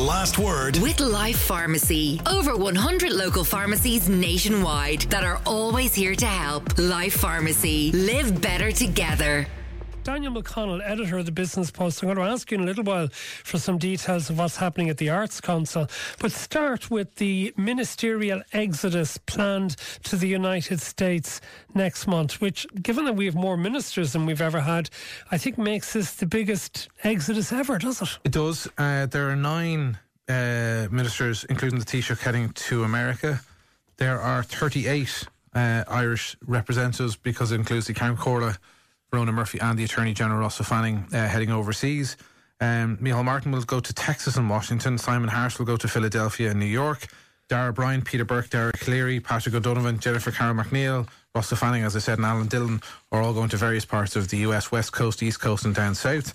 last word with Life Pharmacy. Over 100 local pharmacies nationwide that are always here to help. Life Pharmacy. Live better together. Daniel McConnell, editor of the Business Post. I'm going to ask you in a little while for some details of what's happening at the Arts Council, but start with the ministerial exodus planned to the United States next month, which, given that we have more ministers than we've ever had, I think makes this the biggest exodus ever, does it? It does. There are 9 ministers, including the Taoiseach, heading to America. There are 38 Irish representatives, because it includes the Count Corla, Rona Murphy and the Attorney General Russell Fanning heading overseas. Micheál Martin will go to Texas and Washington. Simon Harris will go to Philadelphia and New York. Dara Bryan, Peter Burke, Derek Cleary, Patrick O'Donovan, Jennifer Carroll McNeil, Russell Fanning, as I said, and Alan Dillon are all going to various parts of the US, West Coast, East Coast and down south.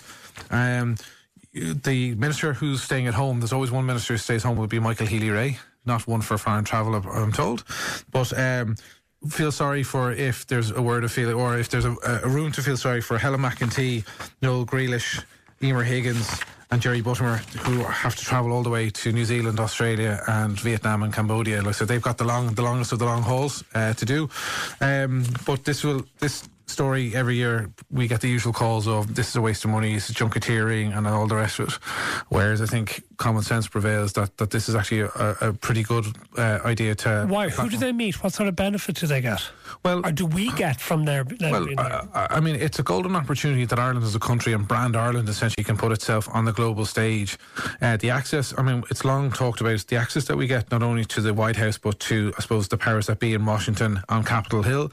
The minister who's staying at home, there's always one minister who stays home, will be Michael Healy-Rae. Not one for foreign travel, I'm told. But feel sorry for, if there's a word of feeling, or if there's a room to feel sorry for, Helen McEntee, Noel Grealish, Emer Higgins and Jerry Buttimer, who have to travel all the way to New Zealand, Australia and Vietnam and Cambodia. Like, so they've got the longest of the long hauls to do. But this story, every year we get the usual calls of this is a waste of money, it's junketeering and all the rest of it, whereas I think common sense prevails that this is actually a pretty good idea to... Why? Who do they meet? What sort of benefit do they get? Well, or do we get from their... I mean, it's a golden opportunity that Ireland as a country, and Brand Ireland essentially, can put itself on the global stage. The access, I mean, it's long talked about, the access that we get not only to the White House but to, I suppose, the powers that be in Washington on Capitol Hill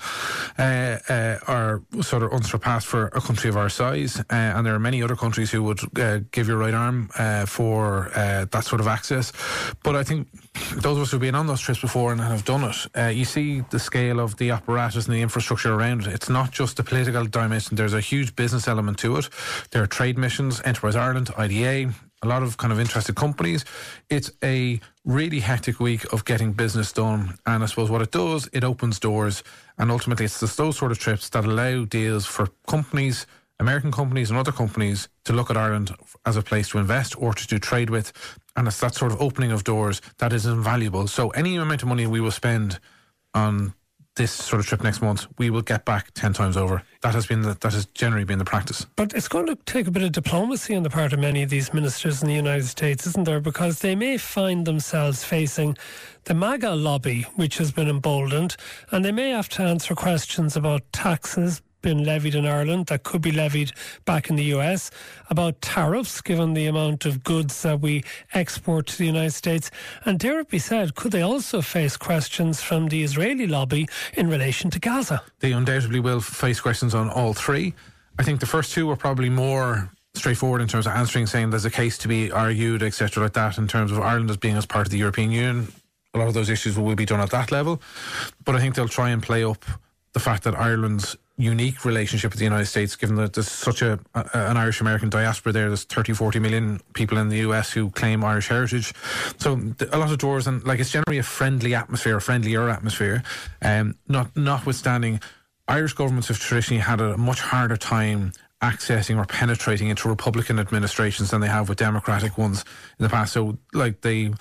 are sort of unsurpassed for a country of our size, and there are many other countries who would give your right arm for that sort of access. But I think those of us who've been on those trips before and have done it, you see the scale of the apparatus and the infrastructure around it. It's not just the political dimension, there's a huge business element to it. There are trade missions, Enterprise Ireland, IDA, a lot of kind of interested companies. It's a really hectic week of getting business done, and I suppose what it does, it opens doors, and ultimately it's just those sort of trips that allow deals for companies, American companies and other companies, to look at Ireland as a place to invest or to do trade with, and it's that sort of opening of doors that is invaluable. So any amount of money we will spend on this sort of trip next month, we will get back 10 times over. That has generally been the practice. But it's going to take a bit of diplomacy on the part of many of these ministers in the United States, isn't there? Because they may find themselves facing the MAGA lobby, which has been emboldened, and they may have to answer questions about taxes been levied in Ireland that could be levied back in the US, about tariffs given the amount of goods that we export to the United States, and dare it be said, could they also face questions from the Israeli lobby in relation to Gaza? They undoubtedly will face questions on all three. I think the first two were probably more straightforward in terms of answering, saying there's a case to be argued, etc., like that, in terms of Ireland as being as part of the European Union. A lot of those issues will be done at that level, but I think they'll try and play up the fact that Ireland's unique relationship with the United States, given that there's such an Irish-American diaspora there, there's 30-40 million people in the US who claim Irish heritage, so a lot of doors, and like, it's generally a friendly atmosphere, a friendlier atmosphere, notwithstanding Irish governments have traditionally had a much harder time accessing or penetrating into Republican administrations than they have with Democratic ones in the past. So like the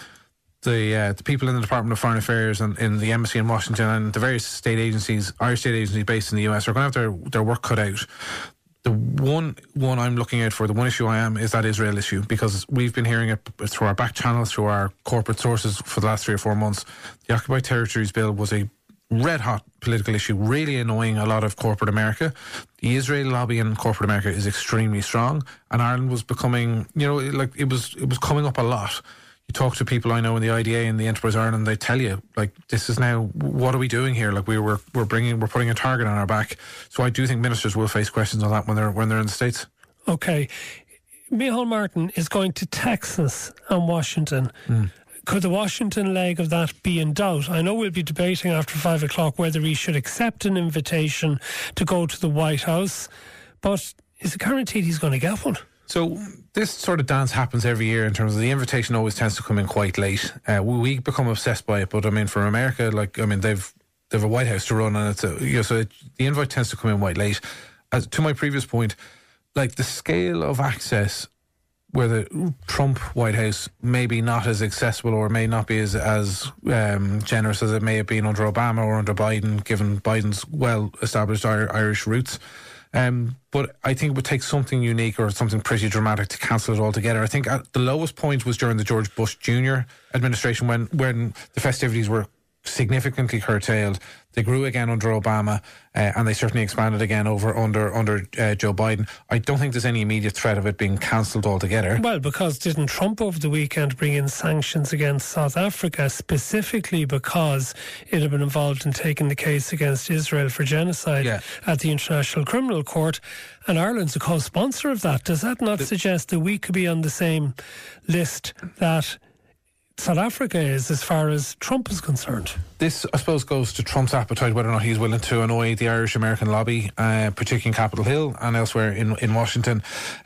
people in the Department of Foreign Affairs and in the embassy in Washington and the various state agencies, Irish state agencies based in the US, are going to have their work cut out. The one I'm looking out for, the one issue I am, is that Israel issue, because we've been hearing it through our back channels, through our corporate sources for the last 3 or 4 months. The Occupied Territories Bill was a red-hot political issue, really annoying a lot of corporate America. The Israeli lobby in corporate America is extremely strong, and Ireland was becoming, like, it was coming up a lot. You talk to people I know in the IDA and the Enterprise Ireland, they tell you, like, this is now, what are we doing here? Like, we're putting a target on our back. So I do think ministers will face questions on that when they're in the States. Okay. Micheál Martin is going to Texas and Washington. Could the Washington leg of that be in doubt? I know we'll be debating after 5 o'clock whether he should accept an invitation to go to the White House, but is it guaranteed he's going to get one? So this sort of dance happens every year in terms of the invitation always tends to come in quite late. We become obsessed by it, but I mean, for America, they've a White House to run, and so the invite tends to come in quite late. As to my previous point, like, the scale of access where the Trump White House may be not as accessible or may not be as generous as it may have been under Obama or under Biden, given Biden's well-established Irish roots. But I think it would take something unique or something pretty dramatic to cancel it altogether. I think at the lowest point was during the George Bush Jr. administration when the festivities were significantly curtailed. They grew again under Obama, and they certainly expanded again under Joe Biden. I don't think there's any immediate threat of it being cancelled altogether. Well, because didn't Trump over the weekend bring in sanctions against South Africa specifically because it had been involved in taking the case against Israel for genocide at the International Criminal Court, and Ireland's a co-sponsor of that. Does that not suggest that we could be on the same list that South Africa is as far as Trump is concerned? This, I suppose, goes to Trump's appetite, whether or not he's willing to annoy the Irish-American lobby, particularly in Capitol Hill and elsewhere in Washington.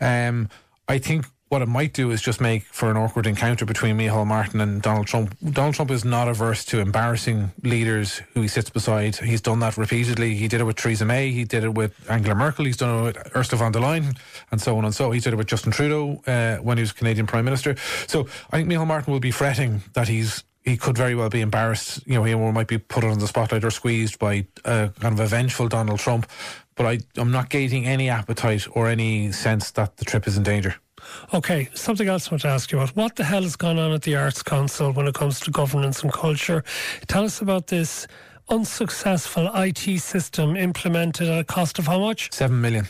I think what it might do is just make for an awkward encounter between Micheál Martin and Donald Trump. Donald Trump is not averse to embarrassing leaders who he sits beside. He's done that repeatedly. He did it with Theresa May. He did it with Angela Merkel. He's done it with Ursula von der Leyen, and so on and so. He did it with Justin Trudeau when he was Canadian Prime Minister. So I think Micheál Martin will be fretting that he could very well be embarrassed. You know, he might be put on the spotlight or squeezed by kind of a vengeful Donald Trump. But I'm not gauging any appetite or any sense that the trip is in danger. OK, something else I want to ask you about. What the hell has gone on at the Arts Council when it comes to governance and culture? Tell us about this unsuccessful IT system implemented at a cost of how much? 7 million.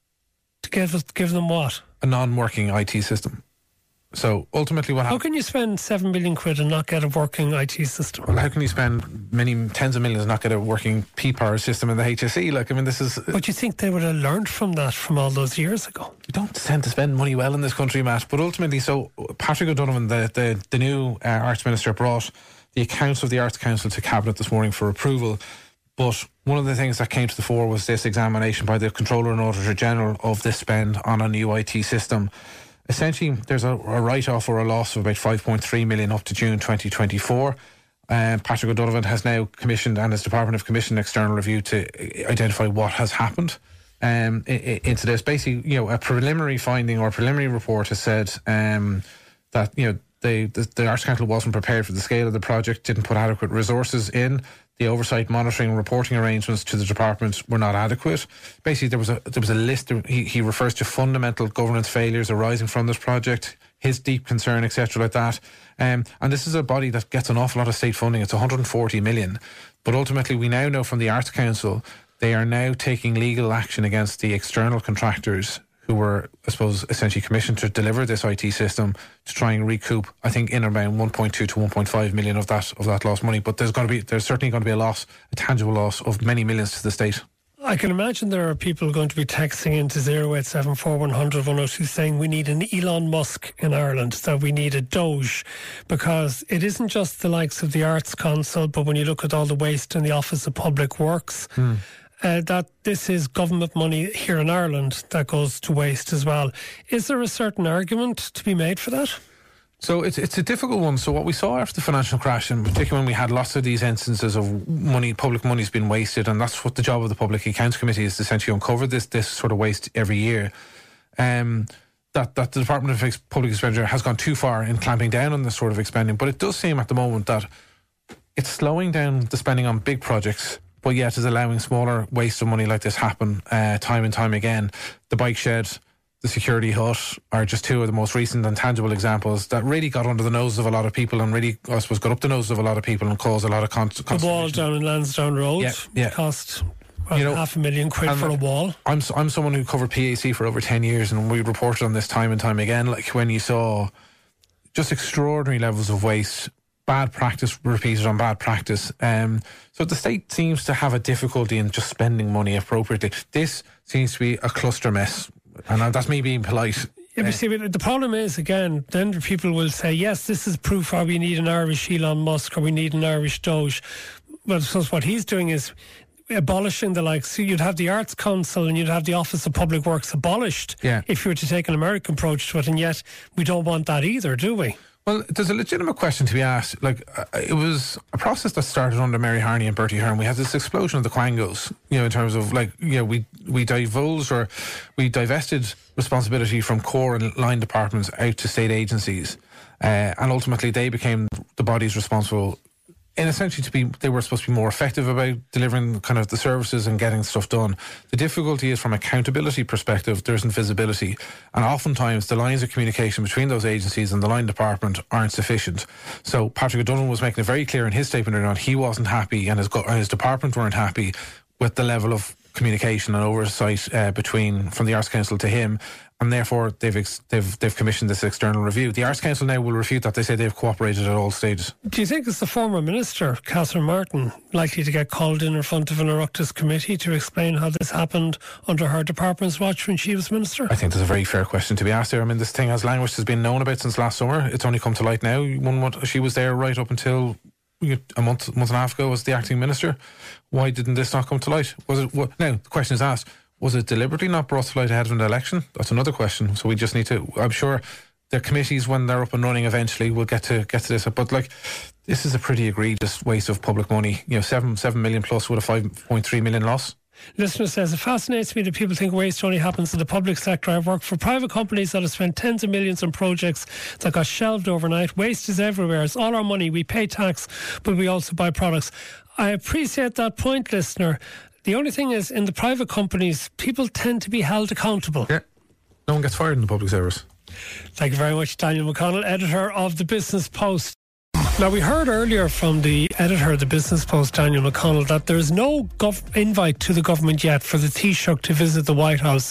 To give them what? A non-working IT system. So ultimately what happens... How can you spend 7 million quid and not get a working IT system? Well, how can you spend many tens of millions and not get a working P-Power system in the HSE? Like, I mean, this is... But you think they would have learned from that from all those years ago? We don't tend to spend money well in this country, Matt. But ultimately, so Patrick O'Donovan, the new Arts Minister, brought the accounts of the Arts Council to Cabinet this morning for approval. But one of the things that came to the fore was this examination by the Controller and Auditor General of this spend on a new IT system. Essentially, there's a write-off or a loss of about 5.3 million up to June 2024. Patrick O'Donovan has now commissioned, and his department have commissioned, external review to identify what has happened into this. Basically, a preliminary finding or preliminary report has said that the Arts Council wasn't prepared for the scale of the project, didn't put adequate resources in. The oversight, monitoring, and reporting arrangements to the department were not adequate. Basically, there was a list. He refers to fundamental governance failures arising from this project, his deep concern, etc., like that. And this is a body that gets an awful lot of state funding. It's 140 million. But ultimately, we now know from the Arts Council they are now taking legal action against the external contractors who were, I suppose, essentially commissioned to deliver this IT system to try and recoup, I think, in around 1.2 to 1.5 million of that lost money. But there's certainly going to be a tangible loss of many millions to the state. I can imagine there are people going to be texting into 0874 100 102 saying we need an Elon Musk in Ireland, that we need a Doge, because it isn't just the likes of the Arts Council, but when you look at all the waste in the Office of Public Works, that this is government money here in Ireland that goes to waste as well. Is there a certain argument to be made for that? So it's a difficult one. So what we saw after the financial crash, and particularly when we had lots of these instances of public money's been wasted, and that's what the job of the Public Accounts Committee is, to essentially uncover this sort of waste every year. That the Department of Public Expenditure has gone too far in clamping down on this sort of expending. But it does seem at the moment that it's slowing down the spending on big projects, but yet is allowing smaller waste of money like this happen time and time again. The bike shed, the security hut are just two of the most recent and tangible examples that really got under the noses of a lot of people and really, I suppose, got up the noses of a lot of people and caused a lot of The wall down in Lansdowne Road cost £500,000 for a wall. I'm someone who covered PAC for over 10 years, and we reported on this time and time again, like when you saw just extraordinary levels of waste, bad practice repeated on bad practice. So the state seems to have a difficulty in just spending money appropriately. This seems to be a cluster mess, and that's me being polite. Yeah, but see, the problem is, again, then people will say, yes, this is proof how we need an Irish Elon Musk or we need an Irish Doge. Well, so what he's doing is abolishing the likes. So you'd have the Arts Council and you'd have the Office of Public Works abolished if you were to take an American approach to it, and yet we don't want that either, do we? Well, there's a legitimate question to be asked. Like, it was a process that started under Mary Harney and Bertie Ahern. We had this explosion of the quangos, in terms of, we divulged, or we divested responsibility from core and line departments out to state agencies. And ultimately they became the bodies responsible, and essentially they were supposed to be more effective about delivering kind of the services and getting stuff done. The difficulty is, from accountability perspective, there isn't visibility, and oftentimes the lines of communication between those agencies and the line department aren't sufficient. So Patrick O'Donovan was making it very clear in his statement earlier on, he wasn't happy, and his department weren't happy with the level of communication and oversight from the Arts Council to him. And therefore, they've commissioned this external review. The Arts Council now will refute that. They say they've cooperated at all stages. Do you think it's the former minister, Catherine Martin, likely to get called in front of an Oireachtas committee to explain how this happened under her department's watch when she was minister? I think there's a very fair question to be asked there. I mean, this thing has languished, has been known about since last summer. It's only come to light now. She was there right up until a month and a half ago as the acting minister. Why didn't this not come to light? Now, the question is asked, was it deliberately not brought to light ahead of an election? That's another question. So we just need to, I'm sure the committees, when they're up and running eventually, will get to this. But this is a pretty egregious waste of public money. 7 million plus with a 5.3 million loss. Listener says, it fascinates me that people think waste only happens in the public sector. I've worked for private companies that have spent tens of millions on projects that got shelved overnight. Waste is everywhere. It's all our money. We pay tax, but we also buy products. I appreciate that point, listener. The only thing is, in the private companies, people tend to be held accountable. Yeah. No one gets fired in the public service. Thank you very much, Daniel McConnell, editor of The Business Post. Now, we heard earlier from the editor of The Business Post, Daniel McConnell, that there is no invite to the government yet for the Taoiseach to visit the White House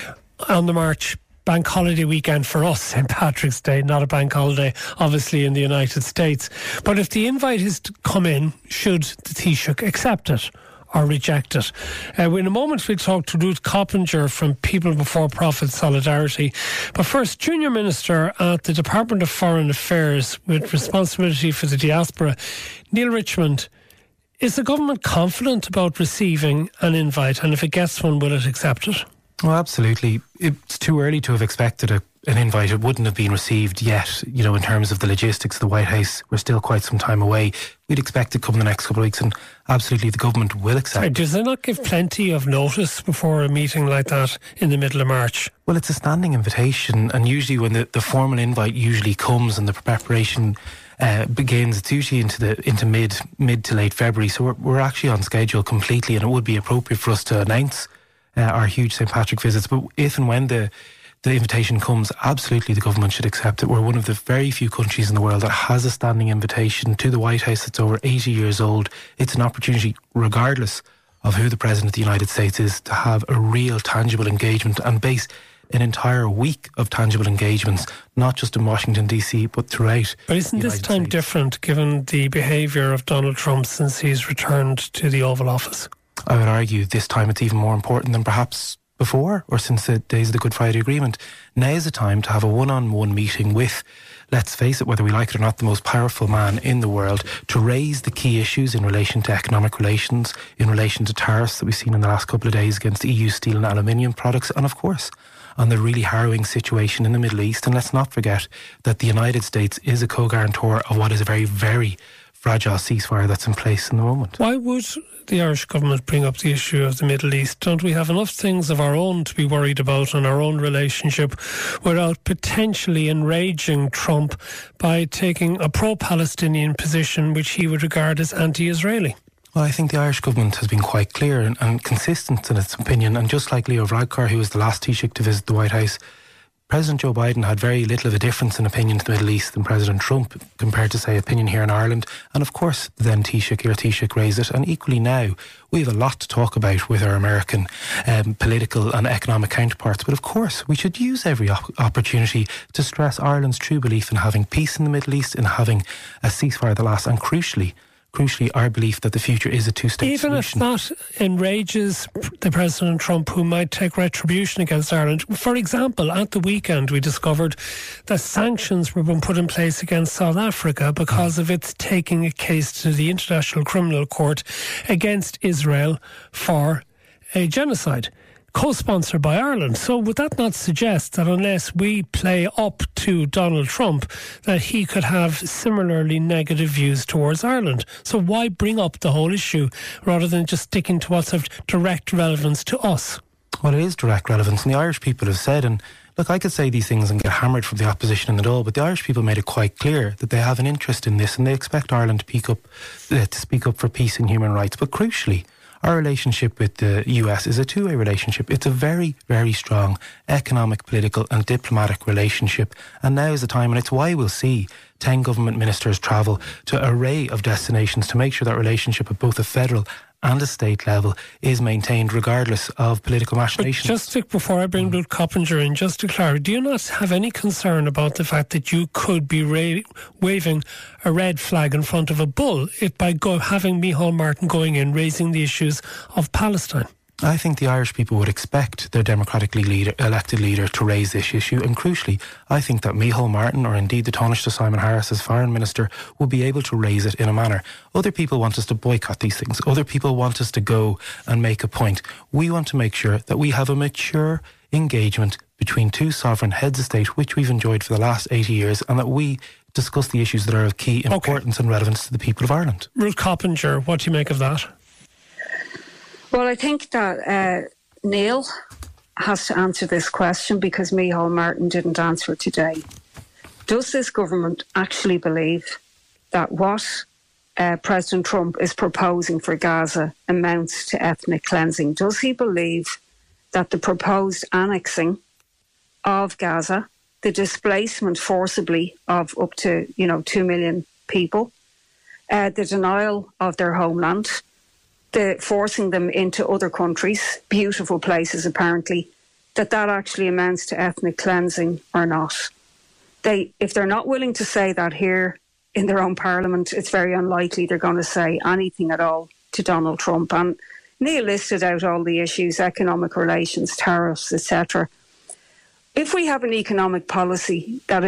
on the March bank holiday weekend for us, St. Patrick's Day, not a bank holiday, obviously, in the United States. But if the invite is to come in, should the Taoiseach accept it or reject it? In a moment we'll talk to Ruth Coppinger from People Before Profit Solidarity. But first, Junior Minister at the Department of Foreign Affairs with responsibility for the diaspora, Neil Richmond, is the government confident about receiving an invite, and if it gets one, will it accept it? Well, absolutely. It's too early to have expected an invite. It wouldn't have been received yet, in terms of the logistics of the White House. We're still quite some time away. We'd expect it to come in the next couple of weeks, and absolutely the government will accept it. Does it not give plenty of notice before a meeting like that in the middle of March? Well, it's a standing invitation, and usually when the formal invite usually comes and the preparation begins, it's usually into mid to late February. So we're actually on schedule completely, and it would be appropriate for us to announce our huge St. Patrick visits. But if and when the invitation comes, absolutely the government should accept it. We're one of the very few countries in the world that has a standing invitation to the White House that's over 80 years old. It's an opportunity, regardless of who the President of the United States is, to have a real tangible engagement and base an entire week of tangible engagements, not just in Washington DC, but throughout. But isn't this time different given the behaviour of Donald Trump since he's returned to the Oval Office? I would argue this time it's even more important than perhaps before, or since the days of the Good Friday Agreement. Now is the time to have a one-on-one meeting with, let's face it, whether we like it or not, the most powerful man in the world, to raise the key issues in relation to economic relations, in relation to tariffs that we've seen in the last couple of days against EU steel and aluminium products, and of course on the really harrowing situation in the Middle East. And let's not forget that the United States is a co-guarantor of what is a very, very fragile ceasefire that's in place in the moment. Why would the Irish government bring up the issue of the Middle East? Don't we have enough things of our own to be worried about in our own relationship without potentially enraging Trump by taking a pro-Palestinian position which he would regard as anti-Israeli? Well, I think the Irish government has been quite clear and consistent in its opinion. And just like Leo Varadkar, who was the last Taoiseach to visit the White House, President Joe Biden had very little of a difference in opinion to the Middle East than President Trump compared to, say, opinion here in Ireland. And of course, the then Taoiseach, your Taoiseach, raised it. And equally now, we have a lot to talk about with our American political and economic counterparts. But of course, we should use every opportunity to stress Ireland's true belief in having peace in the Middle East, in having a ceasefire that lasts, and crucially, our belief that the future is a two-state solution. Even if that enrages the President Trump, who might take retribution against Ireland. For example, at the weekend we discovered that sanctions were being put in place against South Africa because of its taking a case to the International Criminal Court against Israel for a genocide. co-sponsored by Ireland. So would that not suggest that unless we play up to Donald Trump, that he could have similarly negative views towards Ireland? So why bring up the whole issue rather than just sticking to what's of direct relevance to us? Well, it is direct relevance, and the Irish people have said, and look, I could say these things and get hammered from the opposition and all, but the Irish people made it quite clear that they have an interest in this and they expect Ireland to speak up for peace and human rights. But crucially, our relationship with the US is a two-way relationship. It's a very, very strong economic, political and diplomatic relationship. And now is the time, and it's why we'll see 10 government ministers travel to an array of destinations to make sure that relationship at both a federal and a state level is maintained regardless of political machinations. But just before I bring Ruth Coppinger in, just to clarify, do you not have any concern about the fact that you could be waving a red flag in front of a bull by having Micheál Martin going in, raising the issues of Palestine? I think the Irish people would expect their democratically elected leader to raise this issue, and crucially, I think that Micheál Martin, or indeed the Taoiseach Simon Harris as Foreign Minister, will be able to raise it in a manner. Other people want us to boycott these things. Other people want us to go and make a point. We want to make sure that we have a mature engagement between two sovereign heads of state, which we've enjoyed for the last 80 years, and that we discuss the issues that are of key importance and relevance to the people of Ireland. Ruth Coppinger, what do you make of that? Well, I think that Neil has to answer this question because Micheál Martin didn't answer it today. Does this government actually believe that what President Trump is proposing for Gaza amounts to ethnic cleansing? Does he believe that the proposed annexing of Gaza, the displacement forcibly of up to 2 million people, the denial of their homeland, the forcing them into other countries, beautiful places apparently, that actually amounts to ethnic cleansing or not? If they're not willing to say that here in their own parliament, it's very unlikely they're going to say anything at all to Donald Trump. And Neil listed out all the issues, economic relations, tariffs, etc. If we have an economic policy that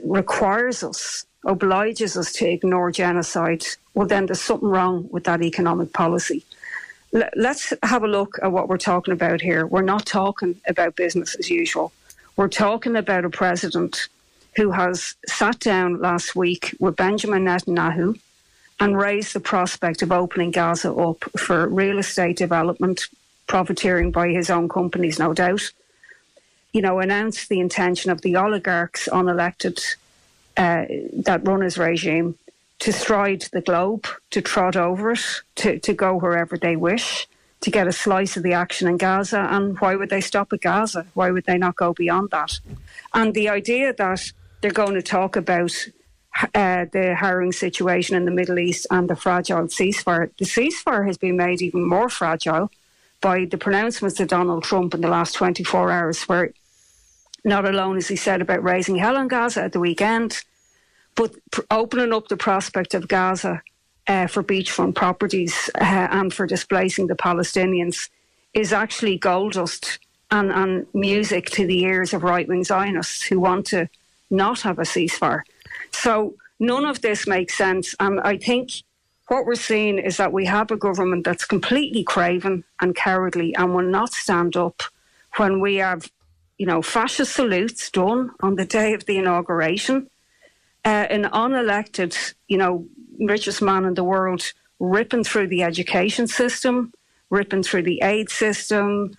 obliges us to ignore genocide, well, then there's something wrong with that economic policy. Let's have a look at what we're talking about here. We're not talking about business as usual. We're talking about a president who has sat down last week with Benjamin Netanyahu and raised the prospect of opening Gaza up for real estate development, profiteering by his own companies, no doubt. Announced the intention of the oligarchs, unelected, that run his regime, to stride the globe, to trot over it, to go wherever they wish, to get a slice of the action in Gaza. And why would they stop at Gaza? Why would they not go beyond that? And the idea that they're going to talk about the harrowing situation in the Middle East and the fragile ceasefire. The ceasefire has been made even more fragile by the pronouncements of Donald Trump in the last 24 hours, where not alone as he said about raising hell on Gaza at the weekend, but opening up the prospect of Gaza for beachfront properties and for displacing the Palestinians is actually gold dust and music to the ears of right-wing Zionists who want to not have a ceasefire. So none of this makes sense. And I think what we're seeing is that we have a government that's completely craven and cowardly and will not stand up when we have, fascist salutes done on the day of the inauguration. An unelected, richest man in the world ripping through the education system, ripping through the aid system.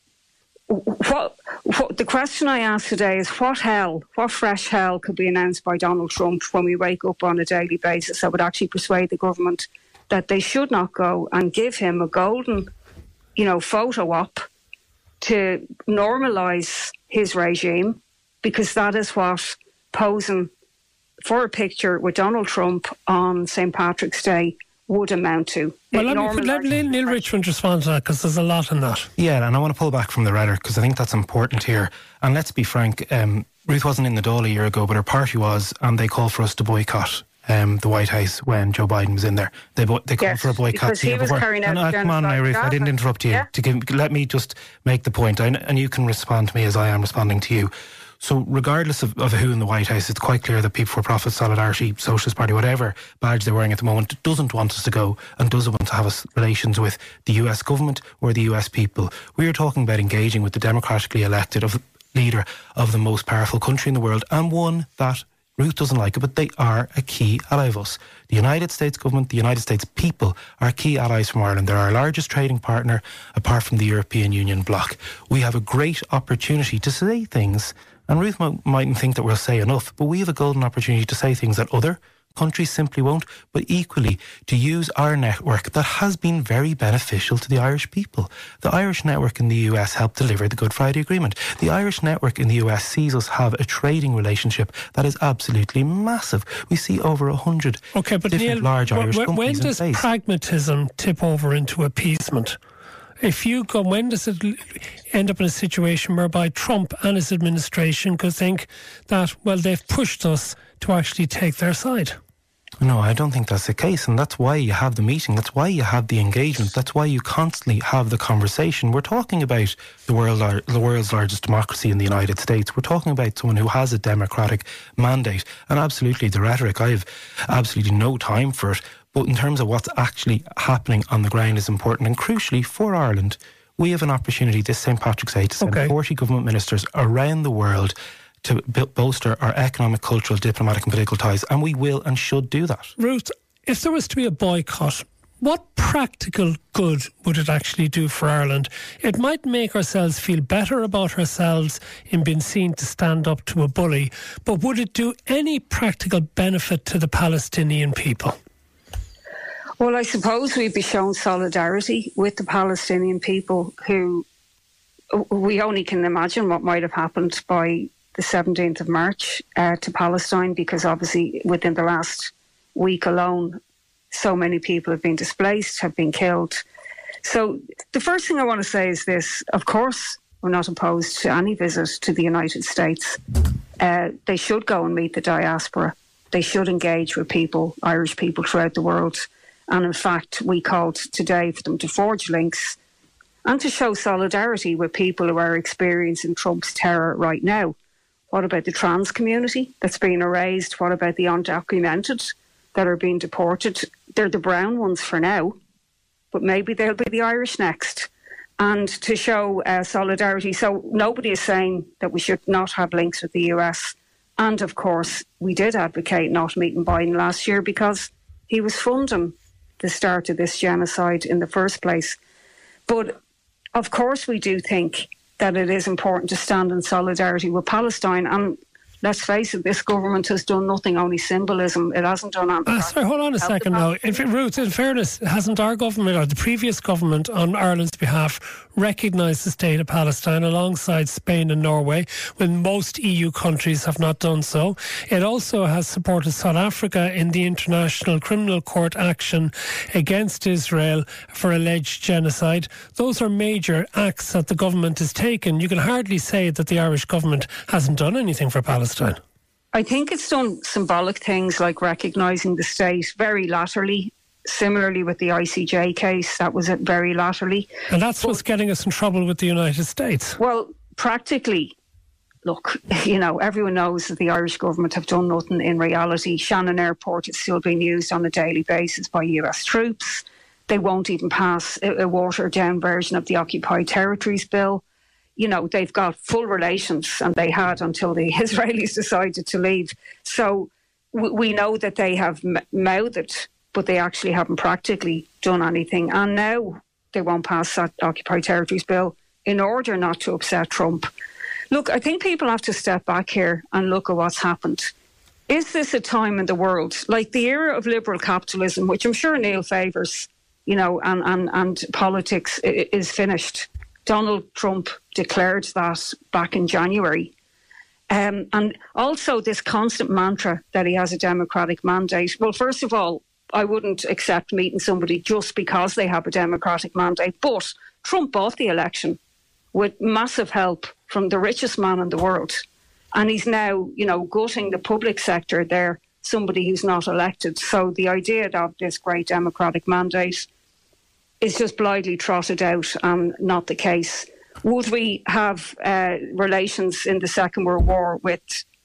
What the question I asked today is what fresh hell could be announced by Donald Trump when we wake up on a daily basis that would actually persuade the government that they should not go and give him a golden, photo op to normalise his regime, because that is what posing for a picture with Donald Trump on St. Patrick's Day would amount to. Well, let Neil Richmond respond to that, because there's a lot in that. Yeah, and I want to pull back from the rhetoric, because I think that's important here. And let's be frank, Ruth wasn't in the Dáil a year ago, but her party was, and they called for us to boycott the White House when Joe Biden was in there. They called for a boycott. Because he was carrying out come on, Ruth, I didn't interrupt you. Yeah. Let me just make the point, and you can respond to me as I am responding to you. So regardless of who in the White House, it's quite clear that People for Profit, Solidarity, Socialist Party, whatever badge they're wearing at the moment, doesn't want us to go and doesn't want to have relations with the US government or the US people. We are talking about engaging with the democratically elected leader of the most powerful country in the world, and one that Ruth doesn't like it, but they are a key ally of us. The United States government, the United States people are key allies from Ireland. They're our largest trading partner apart from the European Union bloc. We have a great opportunity to say things, and Ruth mightn't think that we'll say enough, but we have a golden opportunity to say things that other countries simply won't, but equally to use our network that has been very beneficial to the Irish people. The Irish network in the US helped deliver the Good Friday Agreement. The Irish network in the US sees us have a trading relationship that is absolutely massive. We see over 100 different Neil, large Irish companies when in does place. Pragmatism tip over into appeasement? When does it end up in a situation whereby Trump and his administration could think that, well, they've pushed us to actually take their side? No, I don't think that's the case, and that's why you have the meeting, that's why you have the engagement, that's why you constantly have the conversation. We're talking about the world's largest democracy in the United States. We're talking about someone who has a democratic mandate, and absolutely the rhetoric, I have absolutely no time for it, but in terms of what's actually happening on the ground is important, and crucially for Ireland, we have an opportunity this St. Patrick's Day to send 40 government ministers around the world to bolster our economic, cultural, diplomatic and political ties, and we will and should do that. Ruth, if there was to be a boycott, what practical good would it actually do for Ireland? It might make ourselves feel better about ourselves in being seen to stand up to a bully, but would it do any practical benefit to the Palestinian people? Well, I suppose we'd be showing solidarity with the Palestinian people, who we only can imagine what might have happened by the 17th of March to Palestine, because obviously within the last week alone, so many people have been displaced, have been killed. So the first thing I want to say is this. Of course, we're not opposed to any visit to the United States. They should go and meet the diaspora. They should engage with people, Irish people throughout the world. And in fact, we called today for them to forge links and to show solidarity with people who are experiencing Trump's terror right now. What about the trans community that's being erased? What about the undocumented that are being deported? They're the brown ones for now, but maybe they'll be the Irish next. And to show solidarity. So nobody is saying that we should not have links with the US. And of course, we did advocate not meeting Biden last year because he was funding the start of this genocide in the first place. But of course, we do think that it is important to stand in solidarity with Palestine. And let's face it, this government has done nothing, only symbolism. It hasn't done anything. Sorry, hold on a second now. Ruth, in fairness, hasn't our government or the previous government on Ireland's behalf recognised the state of Palestine alongside Spain and Norway, when most EU countries have not done so? It also has supported South Africa in the International Criminal Court action against Israel for alleged genocide. Those are major acts that the government has taken. You can hardly say that the Irish government hasn't done anything for Palestine. I think it's done symbolic things like recognising the state very laterally. Similarly with the ICJ case, that was it very laterally. And that's what's getting us in trouble with the United States. Well, practically, look, you know, everyone knows that the Irish government have done nothing in reality. Shannon Airport is still being used on a daily basis by US troops. They won't even pass a watered-down version of the Occupied Territories Bill. You know, they've got full relations, and they had until the Israelis decided to leave. So we know that they have mouthed it, but they actually haven't practically done anything. And now they won't pass that Occupied Territories Bill in order not to upset Trump. Look, I think people have to step back here and look at what's happened. Is this a time in the world, like the era of liberal capitalism, which I'm sure Neil favours, you know, and politics is finished? Donald Trump declared that back in January. And also this constant mantra that he has a democratic mandate. Well, first of all, I wouldn't accept meeting somebody just because they have a democratic mandate. But Trump bought the election with massive help from the richest man in the world. And he's now, you know, gutting the public sector there, somebody who's not elected. So the idea of this great democratic mandate is just blithely trotted out and not the case. Would we have relations in the Second World War with,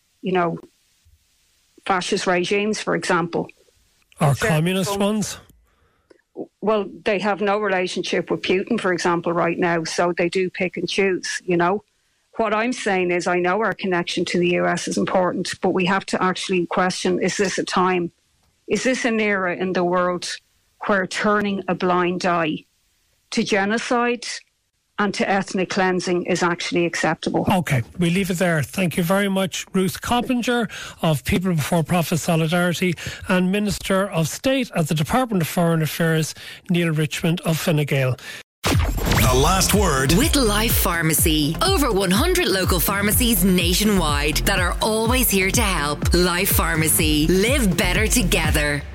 fascist regimes, for example? Or communist ones? Well, they have no relationship with Putin, for example, right now, so they do pick and choose, What I'm saying is I know our connection to the US is important, but we have to actually question, is this an era in the world where turning a blind eye to genocide and to ethnic cleansing is actually acceptable? Okay, we leave it there. Thank you very much, Ruth Coppinger of People Before Profit Solidarity and Minister of State at the Department of Foreign Affairs, Neil Richmond of Fine Gael. The last word with Life Pharmacy. Over 100 local pharmacies nationwide that are always here to help. Life Pharmacy. Live better together.